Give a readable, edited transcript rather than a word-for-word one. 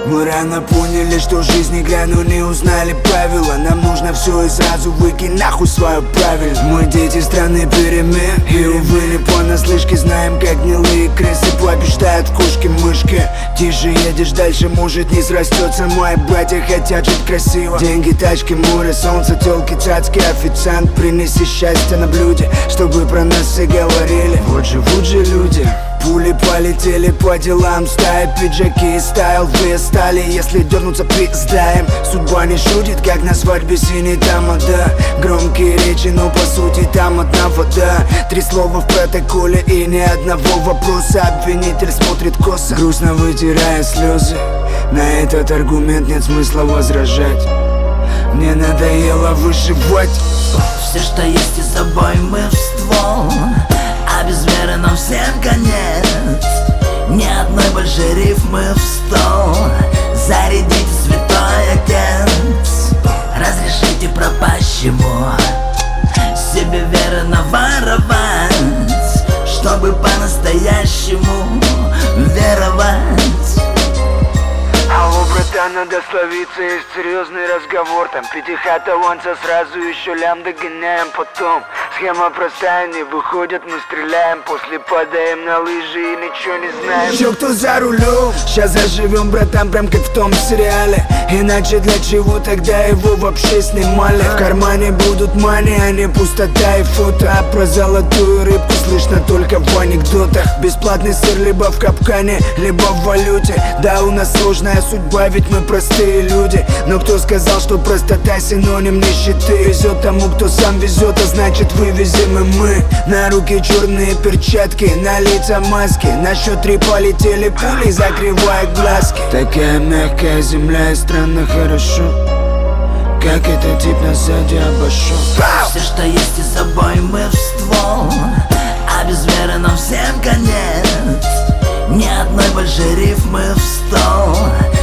Мы рано поняли, что в жизни глянули, узнали правила. Нам нужно все и сразу выкинь нахуй свое правильно. Мы дети страны перемен, и увы не понаслышке знаем, как гнилые крысы побеждают кошки-мышки. Тише едешь, дальше может не срастется. Мои братья хотят жить красиво. Деньги, тачки, море, солнце, тёлки, цацки. Официант, принеси счастье на блюде, чтобы про нас все говорили. Вот живут же люди. Пули полетели по делам, стая, пиджаки и стайл вы стали, если дернуться пиздаем. Судьба не шутит, как на свадьбе синий тамада. Громкие речи, но по сути там одна вода. 3 слова в протоколе и ни одного вопроса. Обвинитель смотрит косо, грустно вытирая слезы. На этот аргумент нет смысла возражать. Мне надоело выживать. Все, что есть, и с собой мы в ствол. А без веры нам всем конец. Ни одной больше рифмы в стол. Зарядите, святой отец. Разрешите пропащему себе веры наворовать, чтобы по-настоящему веровать. Алло, братан, надо словиться, есть серьезный разговор. Там пятихата ланца, сразу еще лям догоняем потом. Схема простая, не выходит, мы стреляем. После падаем на лыжи и ничего не знаем. Чё, кто за рулем? Сейчас заживем, братан, прям как в том сериале. Иначе для чего тогда его вообще снимали? В кармане будут мани, а не пустота и фото. А про золотую рыбку слышно только в анекдотах. Бесплатный сыр либо в капкане, либо в валюте. Да, у нас сложная судьба, ведь мы простые люди. Но кто сказал, что простота синоним нищеты? Везет тому, кто сам везет, а значит вывезем и мы. На руки черные перчатки, на лица маски. На счет 3 полетели пули, закрывая глазки. Такая мягкая земля и странно хорошо, как этот тип нас сзади обошел. Все, что есть, и с собой мы в ствол. А без веры нам всем конец. Ни одной больше рифмы в стол.